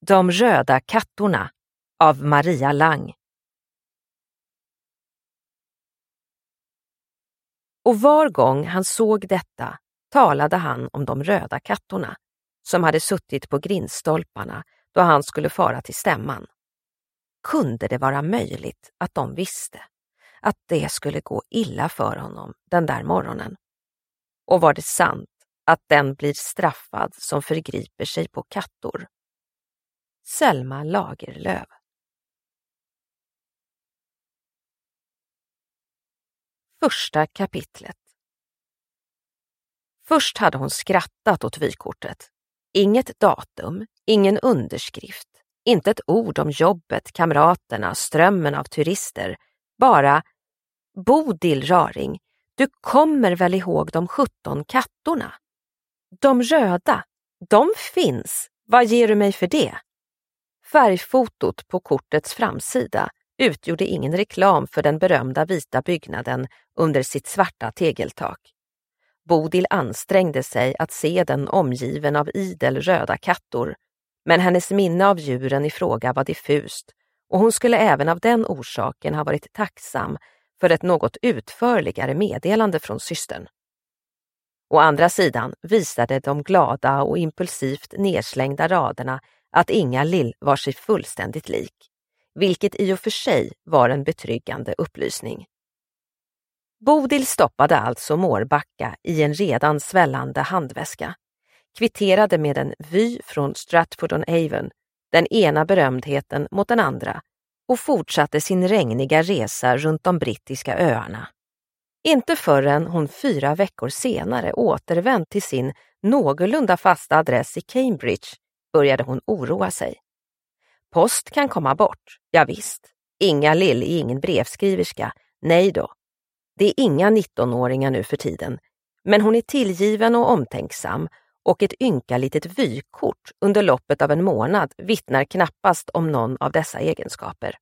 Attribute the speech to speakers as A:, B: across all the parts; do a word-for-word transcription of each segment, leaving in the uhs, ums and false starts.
A: De röda kattorna av Maria Lang. Och var gång han såg detta talade han om de röda kattorna som hade suttit på grindstolparna då han skulle fara till stämman. Kunde det vara möjligt att de visste att det skulle gå illa för honom den där morgonen? Och var det sant att den blir straffad som förgriper sig på kattor? Selma Lagerlöf. Första kapitlet. Först hade hon skrattat åt vykortet. Inget datum, ingen underskrift, inte ett ord om jobbet, kamraterna, strömmen av turister. Bara, Bodil Raring, du kommer väl ihåg de sjutton kattorna? De röda, de finns. Vad ger du mig för det? Färgfotot på kortets framsida utgjorde ingen reklam för den berömda vita byggnaden under sitt svarta tegeltak. Bodil ansträngde sig att se den omgiven av idel röda kattor, men hennes minne av djuren i fråga var diffust och hon skulle även av den orsaken ha varit tacksam för ett något utförligare meddelande från systern. Å andra sidan visade de glada och impulsivt nedslängda raderna att Inga-Lill var sig fullständigt lik, vilket i och för sig var en betryggande upplysning. Bodil stoppade alltså Mårbacka i en redan svällande handväska, kvitterade med en vy från Stratford-on-Avon, den ena berömdheten mot den andra, och fortsatte sin regniga resa runt de brittiska öarna. Inte förrän hon fyra veckor senare återvänt till sin någorlunda fasta adress i Cambridge började hon oroa sig. Post kan komma bort, ja visst. Inga-Lill är ingen brevskriverska, nej då. Det är inga nittonåringar nu för tiden, men hon är tillgiven och omtänksam och ett ynka litet vykort under loppet av en månad vittnar knappast om någon av dessa egenskaper.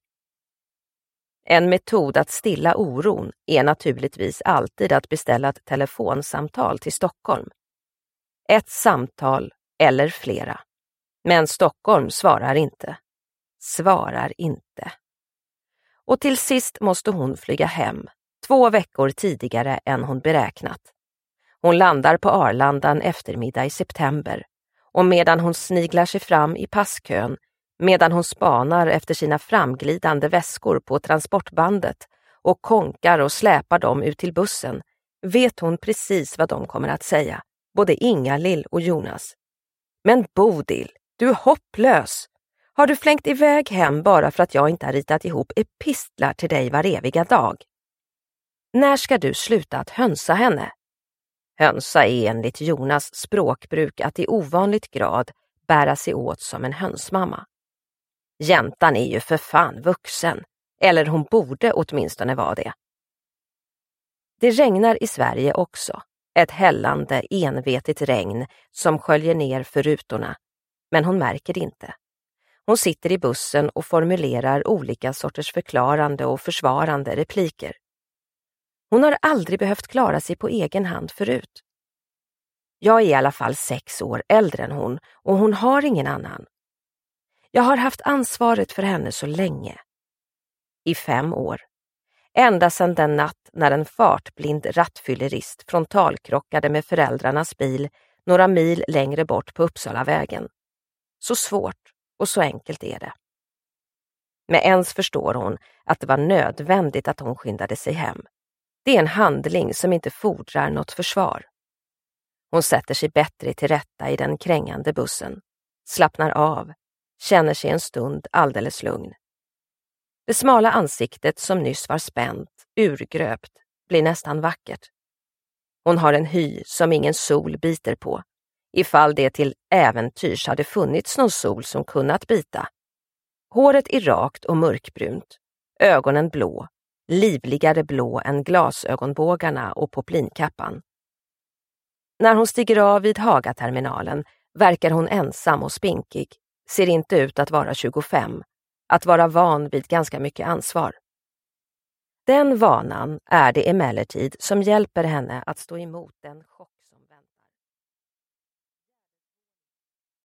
A: En metod att stilla oron är naturligtvis alltid att beställa ett telefonsamtal till Stockholm. Ett samtal eller flera. Men Stockholm svarar inte. Svarar inte. Och till sist måste hon flyga hem, två veckor tidigare än hon beräknat. Hon landar på Arlanda en eftermiddag i september och medan hon sniglar sig fram i passkön, medan hon spanar efter sina framglidande väskor på transportbandet och konkar och släpar dem ut till bussen, vet hon precis vad de kommer att säga, både Inga-Lill och Jonas. Men Bodil, du är hopplös! Har du flängt iväg hem bara för att jag inte har ritat ihop epistlar till dig var eviga dag? När ska du sluta att hönsa henne? Hönsa är enligt Jonas språkbruk att i ovanligt grad bära sig åt som en hönsmamma. Jäntan är ju för fan vuxen, eller hon borde åtminstone vara det. Det regnar i Sverige också, ett hällande envetigt regn som sköljer ner för rutorna, men hon märker det inte. Hon sitter i bussen och formulerar olika sorters förklarande och försvarande repliker. Hon har aldrig behövt klara sig på egen hand förut. Jag är i alla fall sex år äldre än hon och hon har ingen annan. Jag har haft ansvaret för henne så länge. I fem år. Ända sedan den natt när en fartblind rattfyllerist frontalkrockade med föräldrarnas bil några mil längre bort på Uppsalavägen. Så svårt och så enkelt är det. Med ens förstår hon att det var nödvändigt att hon skyndade sig hem. Det är en handling som inte fordrar något försvar. Hon sätter sig bättre till rätta i den krängande bussen, slappnar av, känner sig en stund alldeles lugn. Det smala ansiktet som nyss var spänt, urgröpt, blir nästan vackert. Hon har en hy som ingen sol biter på, ifall det till äventyrs hade funnits någon sol som kunnat bita. Håret är rakt och mörkbrunt, ögonen blå, livligare blå än glasögonbågarna och poplinkappan. När hon stiger av vid Hagaterminalen verkar hon ensam och spinkig, ser inte ut att vara tjugofem, att vara van vid ganska mycket ansvar. Den vanan är det emellertid som hjälper henne att stå emot den chock.